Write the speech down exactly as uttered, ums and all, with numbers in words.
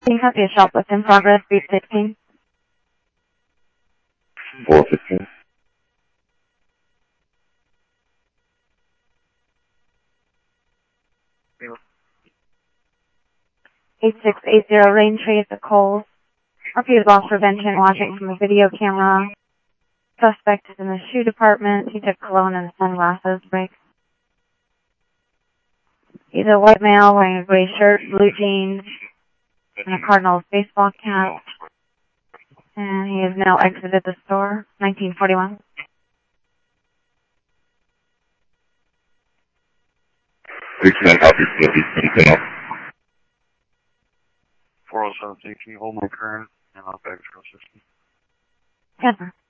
Can you copy a shoplift in progress, three sixteen? four fifteen. eight six eight zero Raintree at the Coles. Repeated loss prevention watching from a video camera. Suspect is in the shoe department. He took cologne and sunglasses. Break. He's a white male wearing a gray shirt, blue jeans, and a Cardinals baseball cap. And he has now exited the store. nineteen forty-one. six nine copy, anything else? four oh seven, can you hold my current and I'll back to system? Denver.